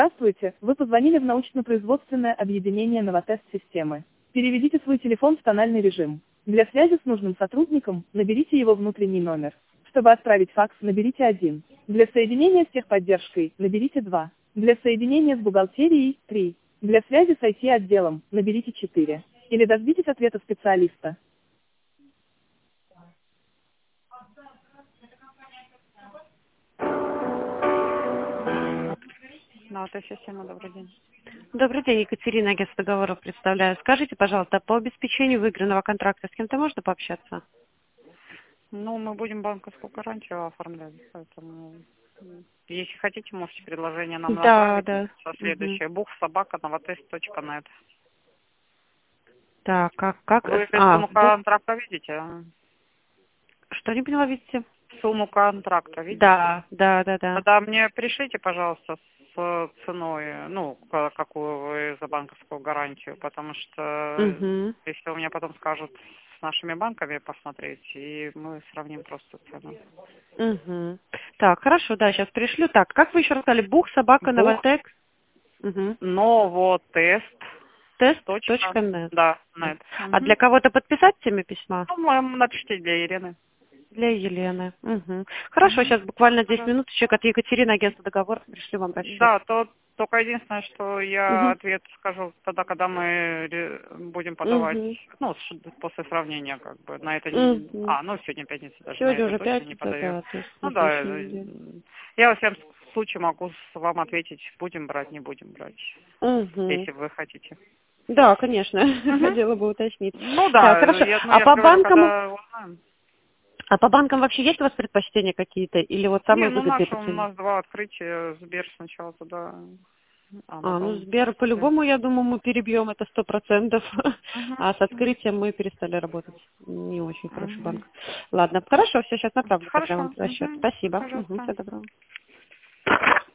Здравствуйте, вы позвонили в научно-производственное объединение «Новотест-системы». Переведите свой телефон в тональный режим. Для связи с нужным сотрудником, наберите его внутренний номер. Чтобы отправить факс, наберите 1. Для соединения с техподдержкой, наберите 2. Для соединения с бухгалтерией, 3. Для связи с IT-отделом, наберите 4. Или дождитесь ответа специалиста. Ну, это система, добрый день. Добрый день, Екатерина, агентство договоров представляю. Скажите, пожалуйста, по обеспечению выигранного контракта с кем-то можно пообщаться? Ну, мы будем банковскую гарантию оформлять, поэтому, если хотите, можете предложение нам Да, направить да. со Мгм. следующее. buch@novotest.net. Так, как... Вы А, сумму контракта видите? что не поняла, видите? Сумму контракта видите? Да. Тогда мне пришлите, пожалуйста, с ценой, ну, какую вы за банковскую гарантию, потому что Угу. если у меня потом скажут с нашими банками посмотреть, и мы сравним просто цену. Угу. Так, хорошо, да, сейчас пришлю. Так, как вы еще рассказали? Бух, собака, Бух, новотек. Угу. новотест. Точка. Тест.нет. Да, нет. А для кого-то подписать теме письма? Ну, напишите для Ирины. Для Елены. Угу. Хорошо, сейчас буквально 10 Пожалуйста. минуточек от Екатерины, агентство договоров, пришлю вам расчет. Да, только единственное, что я Угу. ответ скажу тогда, когда мы будем подавать, Угу. ну, после сравнения, как бы, на это не... Угу. Ну, сегодня пятница, даже на Сегодня это уже точно не пятница, подаю. да, то есть Ну, на да, следующей неделе. я во всяком случае могу вам ответить, будем брать, не будем брать, Угу. если вы хотите. Да, конечно, Мгм. хотела бы уточнить. Ну, Так, да, хорошо. я же говорю, когда узнаем. А по банкам вообще есть у вас предпочтения какие-то? Или вот Не, самые ну, выгодные наши, по у цене? нас 2 открытия, Сбер сначала туда, а Ну, потом... Сбер, по-любому, я думаю, мы перебьем это 100%. Мгм. А с открытием мы перестали работать. Не очень хороший Мгм. банк. Ладно, хорошо, все, сейчас направлю тогда вам Хорошо. расчет. Мгм. Спасибо. Пожалуйста. Всего доброго.